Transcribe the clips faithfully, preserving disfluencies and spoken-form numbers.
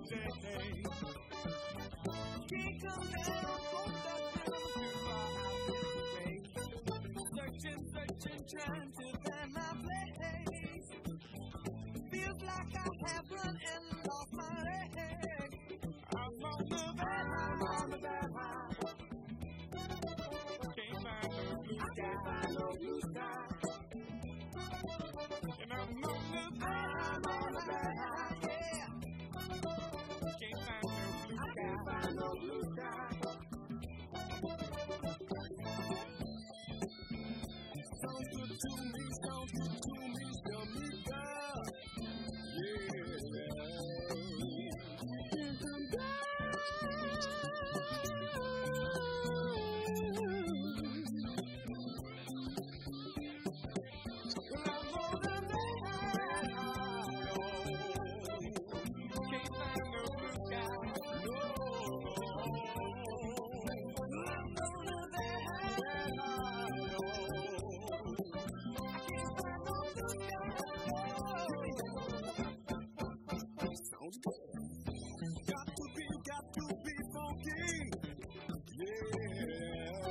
day. Can't come down from nothing too far out this way. Searching, searching, trying to find my place. Feels like I have run and lost my leg. I'm on the bad, I'm on the bad high. Can't find no blue sky, can't find no blue sky. And I'm on the bad, I'm on the bad high, yeah. Can't find no blue sky, can't find no blue sky. Sounds good to me, sounds good to me, tell me God. Got to be, got to be funky. Yeah.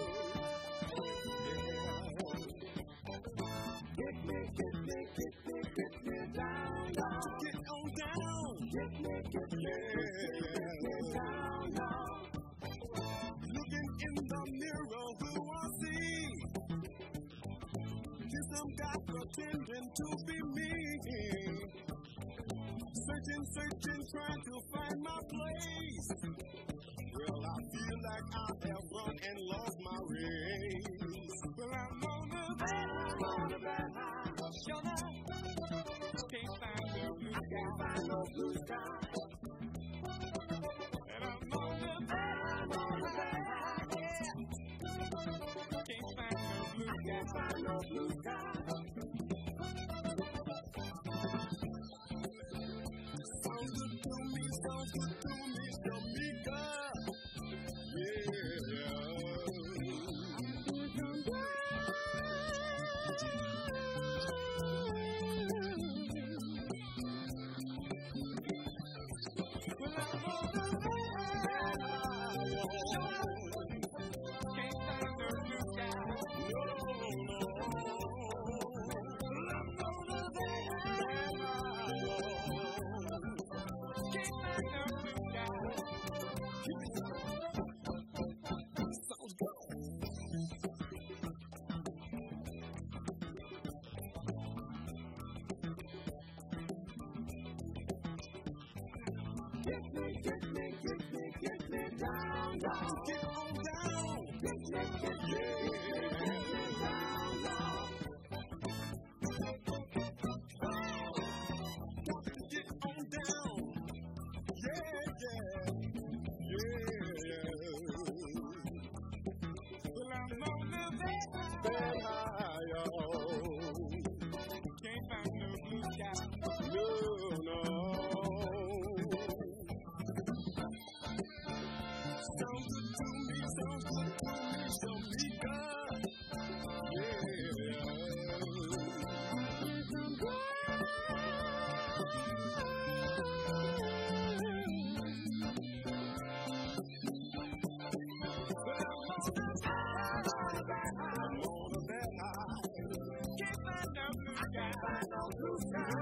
Get me, get me, get me, get me down, down. Get on down. Get me, get me, get me down, down. Looking in the mirror, who I see? Just some guy pretending to be me. Searching, searching, trying to find my place. Well, I feel like I have run and lost my race. Well, I'm on the bad, I'm on the bad high. Sure enough, can't find no blue sky, can't find no blue sky. And I'm on the bad, I'm on the bad high, yeah. Can't find no blue sky, can't find no blue sky. Sounds good to me, sounds good to me, Jamaica. Yeah. Well, I'm on the bad, can't find no blue sky. No, no. Well, I'm on the bad, can't find no blue sky. Sounds good. Get me, get me, get me, get me down, down. Get on down. Get me, get me, get me down, down. Got to get on down. Yeah, yeah, yeah. Well, I'm on the bad, bad high, yo. Can't find no blue sky. No, no. Sounds good to me, sounds good to me, Jamaica. Yeah. I'm on the bad high. Can't find no blue sky.